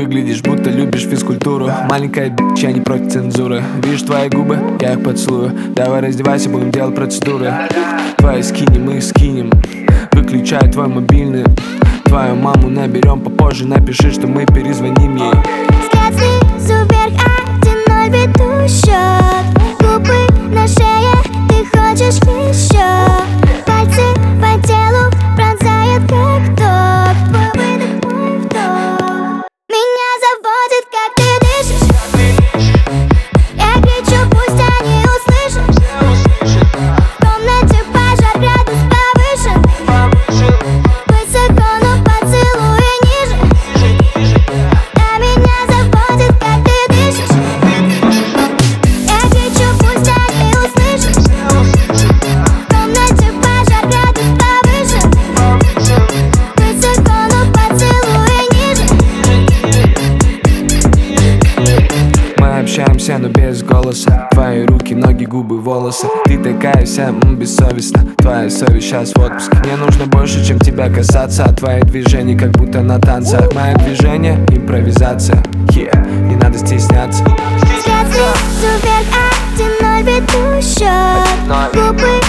выглядишь, будто любишь физкультуру. Маленькая бич, я не против цензуры. Видишь твои губы, я их поцелую. Давай раздевайся, будем делать процедуры. Твои скини мы скинем. Выключай твой мобильный. Твою маму наберем попозже. Напиши, что мы перезвоним ей. Взгляд снизу вверх, 1-0 веду счет. Губы на шее, ты хочешь еще. Пальцы по телу пронзают как ток. Твой выдох, мой вдох. Меня заводит, как ты дышишь. Я кричу, пусть они услышат. В комнате пожар, градус повышен. Высоко, но поцелуй ниже. А меня заводит, как ты дышишь. Я кричу, пусть они услышат. В комнате пожар, градус повышен. Высоко, но поцелуй ниже. Мы общаемся, но без голоса. Твои руки, ноги, губы, волосы. Ты такая вся бессовестна. Твоя совесть сейчас в отпуске. Мне нужно больше, чем тебя касаться. А твои движения как будто на танцах. Мое движение — импровизация. Не надо стесняться. Взгляд снизу вверх, 1-0 веду счет. Губы